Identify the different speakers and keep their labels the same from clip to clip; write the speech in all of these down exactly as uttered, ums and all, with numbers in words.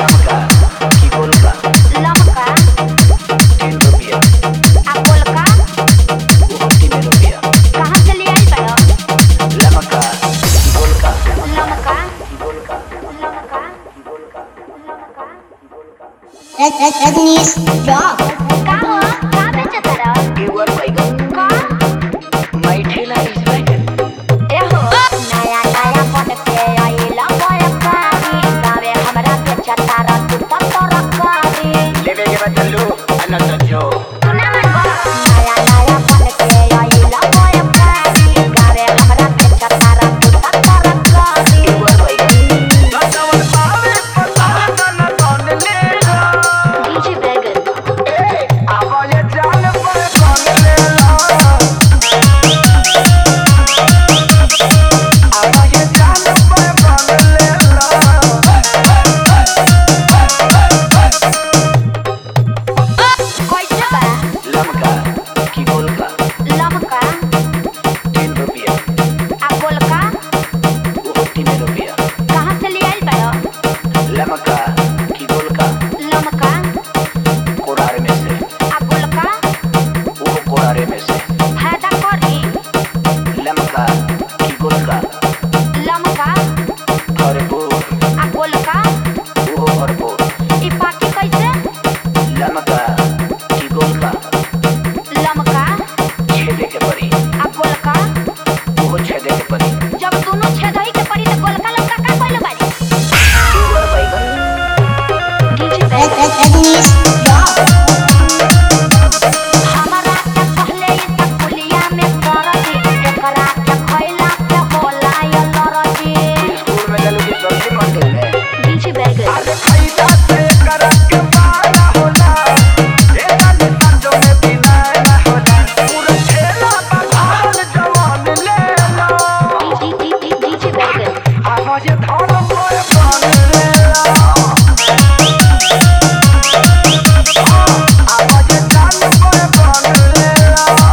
Speaker 1: लमका की गोलका
Speaker 2: लमका
Speaker 1: तीन रुपया
Speaker 2: आ गोलका
Speaker 1: वो तीन रुपया
Speaker 2: कहाँ से ले आई बड़ो?
Speaker 1: लमका की गोलका
Speaker 2: लमका
Speaker 1: की गोलका
Speaker 2: लमका
Speaker 1: की गोलका
Speaker 2: लमका
Speaker 3: Rajnish Rock.
Speaker 2: का हो का बेचत रहो?
Speaker 1: गेवर बैगन
Speaker 2: का
Speaker 1: मैठेला इस बैगन
Speaker 2: ए हो नया नया बन के आइला गोलका गावे हमरा के चटारा तू तरकारी
Speaker 1: लेवे के बचलू अनंत जो
Speaker 2: तू ना मनबो नया नया बन के आइला गोलका गावे हमरा के चटारा तू तरकारी
Speaker 1: गेवर बैगन बचावन पावे पता न कौन लेगा
Speaker 2: डीजे बैगन
Speaker 1: ए आवाज जान पर कौन लेगा आवाज जान पर कौन लेगा
Speaker 2: कैसे बा
Speaker 1: लमका की गोलका
Speaker 2: लमका
Speaker 1: तीन रुपया
Speaker 2: आ गोलका
Speaker 1: वो तीन रुपया
Speaker 2: कहाँ से ले आई बड़ो?
Speaker 1: लमका की गोलका
Speaker 2: लमका
Speaker 1: कोरार में से
Speaker 2: आ गोलका
Speaker 1: वो कोरारे में से
Speaker 2: फायदा करी
Speaker 1: लमका की गोलका
Speaker 2: लमका
Speaker 1: भरपूर
Speaker 2: आ गोलका
Speaker 1: वो भरपूर
Speaker 2: ई पार्टी कैसे
Speaker 1: लमका की गोलका
Speaker 2: लमका
Speaker 1: छेदे के परी
Speaker 2: आ गोलका
Speaker 1: वो छेदे के परी
Speaker 2: जब दोनों छेदही के पड़ी तो गोलका लमका का कइले बाड़ी
Speaker 1: गेवर बैगन
Speaker 2: डीजे बैगन
Speaker 3: Rajnish Rock.
Speaker 2: हमरा के पहले ई तक पुलिया में करती एकरा के खइला के होला ये लड़की
Speaker 1: स्कूल में चलो की सब्जी मंडी में
Speaker 2: डीजे बैगन
Speaker 1: अरे फायदा से करक के पाला होला ए दानी संजो में बिना ना होला पूरा ठेला बधाल जवान ले लो
Speaker 2: डीजे बैगन
Speaker 1: आवाज धान पर कौन ले लो आवाज जान पर कौन ले लो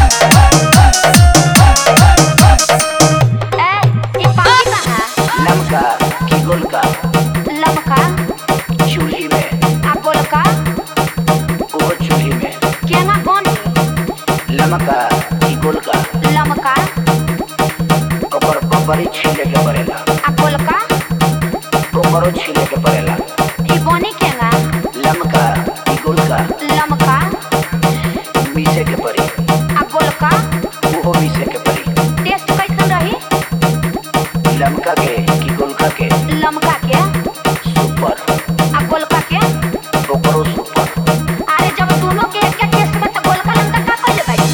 Speaker 2: ए ई पार्टी कहाँ
Speaker 1: लमका की गोलका
Speaker 2: लमका
Speaker 1: चूल्ही में
Speaker 2: आ गोलका
Speaker 1: वो चूल्ही में
Speaker 2: केना बनी
Speaker 1: लमका की गोलका
Speaker 2: लमका
Speaker 1: ओकर बबरी छीले के पड़ेला
Speaker 2: आ गोलका
Speaker 1: ओकरो छीले के पड़ेला
Speaker 2: ई बनी केना
Speaker 1: लमका की गोलका
Speaker 2: लमका
Speaker 1: मीसे के पड़ी
Speaker 2: आ गोलका
Speaker 1: वो मीसे के पड़ी
Speaker 2: टेस्ट कैसन रही
Speaker 1: लमका के की गोलका के
Speaker 2: लमका के
Speaker 1: सुपर
Speaker 2: आ गोलका के
Speaker 1: ओकरो सुपर
Speaker 2: अरे जब दोनों के एक टेस्ट में तो गोलका लमका का कइले बाड़ी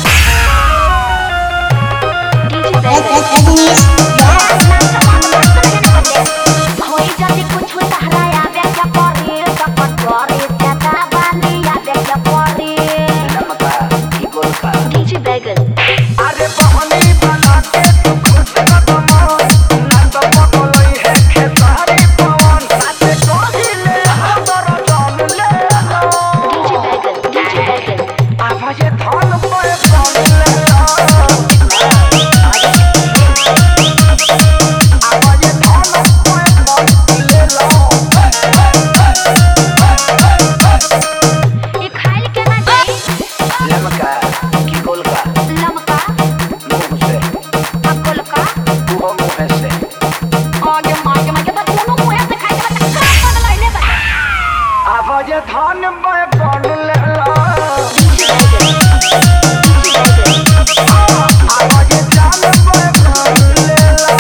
Speaker 2: डीजे बैगन
Speaker 3: Rajnish Rock.
Speaker 2: होई जदी कुछ तहरा आवे के परी त पटोरी जता बानी आवे के परी
Speaker 1: लमका की गोलका
Speaker 2: डीजे बैगन
Speaker 1: अरे बहनी बना के तू खुश कदम ना तो पकलई है खेसारी पवन साथे कहिले हमर जान ले लो
Speaker 2: डीजे बैगन डीजे बैगन
Speaker 1: आवाज धान पर कौन ले लो आवाज धान पर कौन ले लो
Speaker 2: ई खाइल केना जाई
Speaker 1: लमका की गोलका
Speaker 2: लमका
Speaker 1: मुंह से
Speaker 2: आ गोलका
Speaker 1: वो मुंह से
Speaker 2: आगे मागे मागे तो दोनों मुंह से खाइल बा त का बन लइले बा
Speaker 1: आवाज धान पर कौन ले लो
Speaker 2: डीजे बैगन डीजे बैगन
Speaker 1: आवाज जान पर कौन ले लो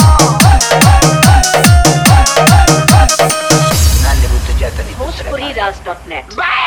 Speaker 1: ना लेबू तो जाता नहीं
Speaker 2: भोजपुरी राज डॉट नेट